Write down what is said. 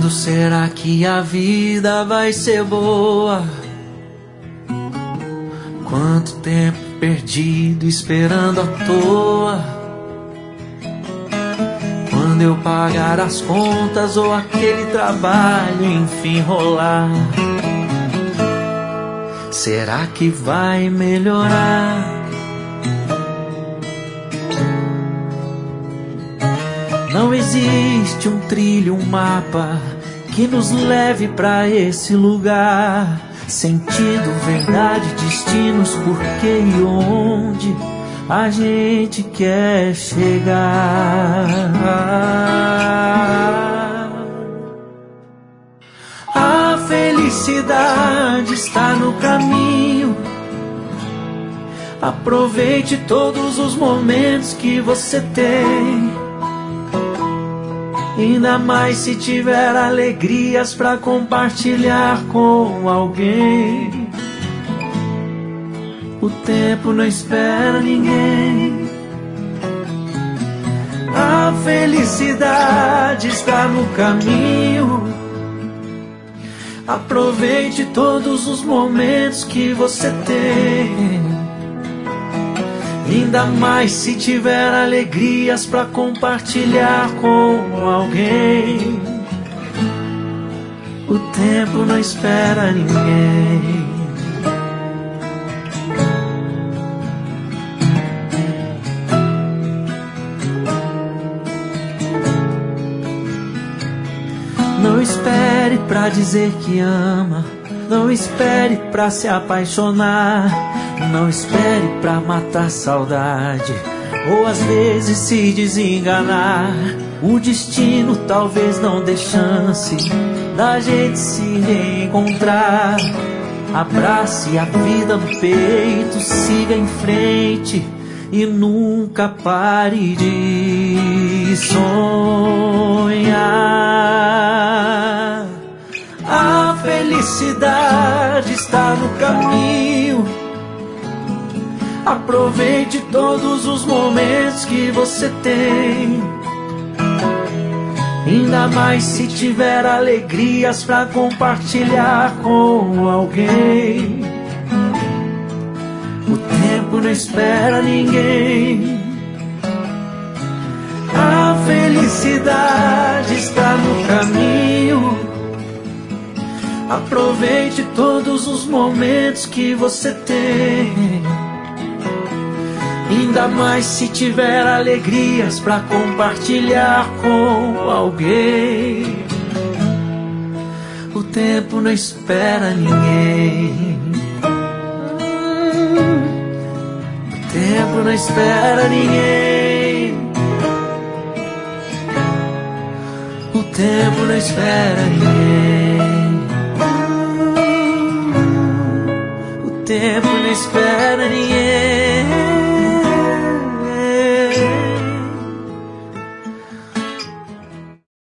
Quando será que a vida vai ser boa? Quanto tempo perdido esperando à toa? Quando eu pagar as contas ou aquele trabalho enfim rolar, será que vai melhorar? Não existe um trilho, um mapa que nos leve pra esse lugar. Sentido, verdade, destinos, porquê e onde a gente quer chegar. A felicidade está no caminho. Aproveite todos os momentos que você tem. Ainda mais se tiver alegrias pra compartilhar com alguém. O tempo não espera ninguém. A felicidade está no caminho. Aproveite todos os momentos que você tem. Ainda mais se tiver alegrias pra compartilhar com alguém. O tempo não espera ninguém. Não espere pra dizer que ama. Não espere pra se apaixonar. Não espere pra matar saudade, ou às vezes se desenganar. O destino talvez não dê chance da gente se reencontrar. Abrace a vida no peito, siga em frente e nunca pare de sonhar. A felicidade está no caminho. Aproveite todos os momentos que você tem. Ainda mais se tiver alegrias pra compartilhar com alguém. O tempo não espera ninguém. A felicidade está no caminho. Aproveite todos os momentos que você tem. Ainda mais se tiver alegrias pra compartilhar com alguém. O tempo não espera ninguém. O tempo não espera ninguém. O tempo não espera ninguém. O tempo não espera ninguém.